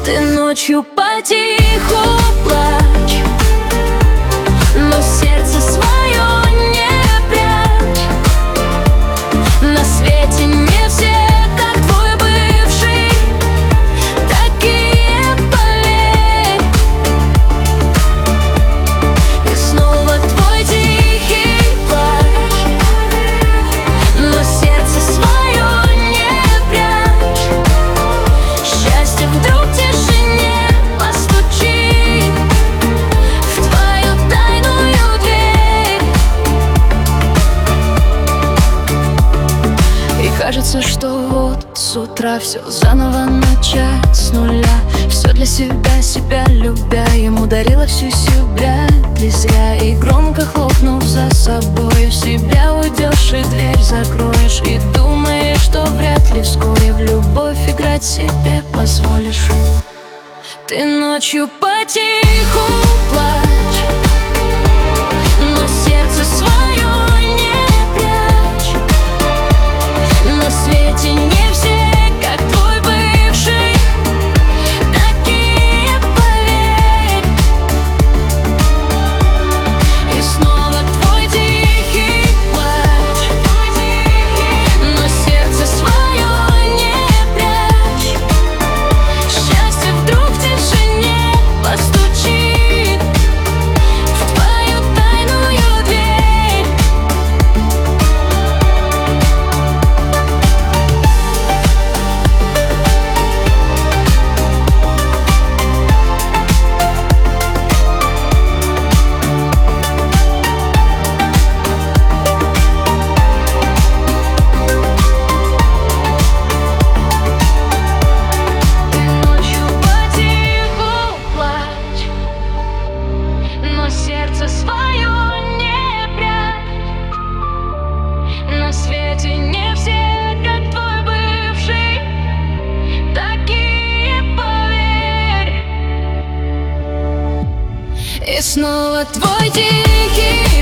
Ты ночью потиху плачь, но сердце свое не прячь. На свете не все, как твой бывший, такие, поверь. И снова твой тихий плач, но сердце свое не прячь. Счастье вдруг в тишине постучит в твою тайную дверь. И кажется, что вот с утра все заново начать с нуля. Все для себя, себя любя, ему дарила всю себя не зря. И громко хлопнув за собой, в себя уйдешь и дверь закроешь. И думаешь, что вряд ли вскоре в любовь играть себе позволишь. Ты ночью потиху плачь, но сердце свое не прячь. На свете не все, как твой бывший, такие, поверь. И снова твой тихий плач, но сердце свое не прячь. Счастье вдруг в тишине постучит в твою тайную дверь. Ты ночью потиху плачь, но сердце свое не прячь. На свете не все, как твой бывший, такие, поверь. И снова твой тихий